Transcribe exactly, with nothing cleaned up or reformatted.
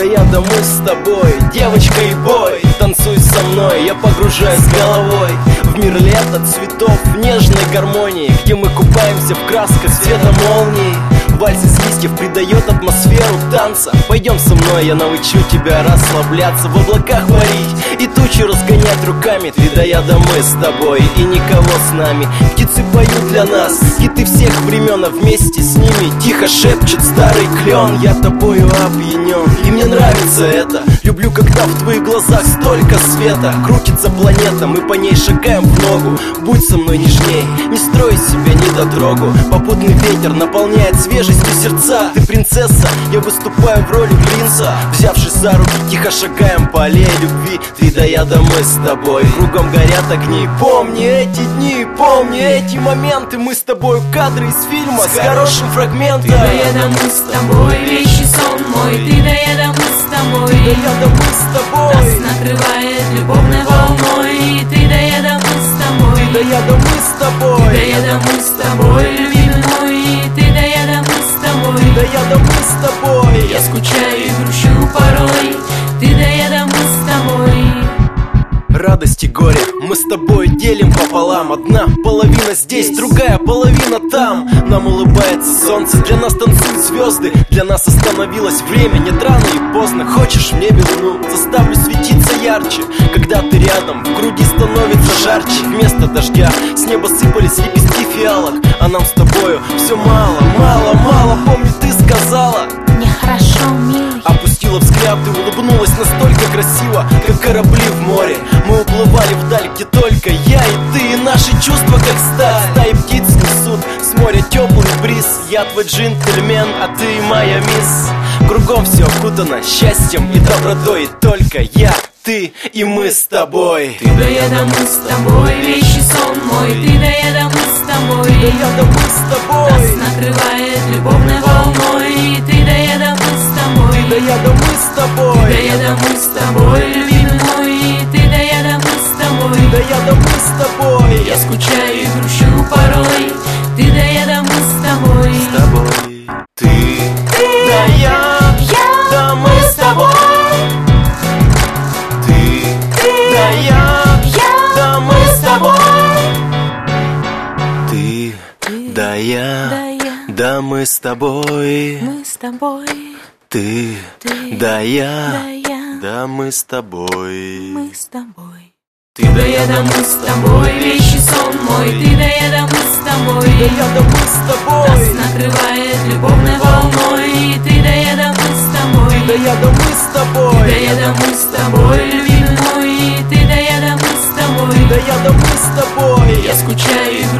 да я, да мы с тобой. Девочка и бой, танцуй со мной, я погружаюсь головой в мир лета, цветов, нежной гармонии, где мы купаемся в красках цвета молний. Вальс из листьев придает атмосферу танца. Пойдем со мной, я научу тебя расслабляться, в облаках парить и тучи разгонять руками. Ты да я, да мы с тобой и никого с нами. Птицы поют для нас хиты всех времен, а вместе с ними тихо шепчет старый клен. Я тобою опьянен, и мне нравится это. Люблю, когда в твоих глазах столько света. Крутится планета, мы по ней шагаем в ногу. Будь со мной нежней, не строй из себя недотрогу. Попутный ветер наполняет свежестью сердца. Ты принцесса, я выступаю в роли принца. Взявшись за руки, тихо шагаем по аллее любви. Ты да я, да мы с тобой, кругом горят огни. Помни эти дни, помни эти моменты. Мы с тобой кадры из фильма с хорошим фрагментом. Ты да я, да мы с тобой, вещий сон мой. Ты да я, да мы с тобой, ты да я, да мы с тобой. Нас накрывает любовной волной. Ты да я, да мы с тобой, ты да я, да мы с тобой. Ты да я, да мы с тобой, любимый мой. Ты да я, да мы с тобой, ты да я, да мы с тобой. Я скучаю и грущу порой. Ты да я, да мы с тобой. Радость и горе мы с тобой делим пополам. Одна половина здесь, другая половина там. Нам улыбается солнце, для нас танцуют звезды. Для нас остановилось время, нет рано и поздно. Хочешь в небе луну, заставлю светиться ярче. Когда ты рядом, в груди становится жарче. Вместо дождя с неба сыпались лепестки фиалок. А нам с тобою все мало, мало, мало. Помню, ты сказала: мне хорошо, милый. Опустила взгляд, ты улыбнулась настолько красиво, как корабли в море. Мы уплывали вдаль, где только я и ты. И наши чувства, как стая, стаи птиц несут с моря теплый бриз. Я твой джентльмен, а ты моя мисс. Кругом все окутано счастьем и добротой. И только я, ты и мы с тобой. Ты да я, да мы с тобой, вещий сон мой. Ты да я, да мы с тобой, ты да я, да мы с тобой. Нас накрывает любовной волной. Ты да я, да мы с тобой, ты да я, да мы с тобой. Ты да я, да мы с тобой, любимый мой. Ты да я, да мы с тобой, ты да я, да мы с тобой. Я скучаю и грущу порой. Ты да я, да мы с тобой, с тобой. Ты, ты да я, я, да мы с тобой. Ты, ты да я, я, да мы с тобой. Ты, да я, да я, да мы с тобой. мы с тобой. Ты, Ты, да я, да я, да мы с тобой. мы с тобой. Ты Да я, да мы с тобой, вещий сон мой. Ты да я, да мы с тобой, да я, да мы с тобой. Нас накрывает любовной волной. Ты да я, да мы с тобой, да я, да мы с тобой. Да я, да мы с тобой, любимый мой. Ты да я, да мы с тобой, да я, да мы с тобой. Я скучаю и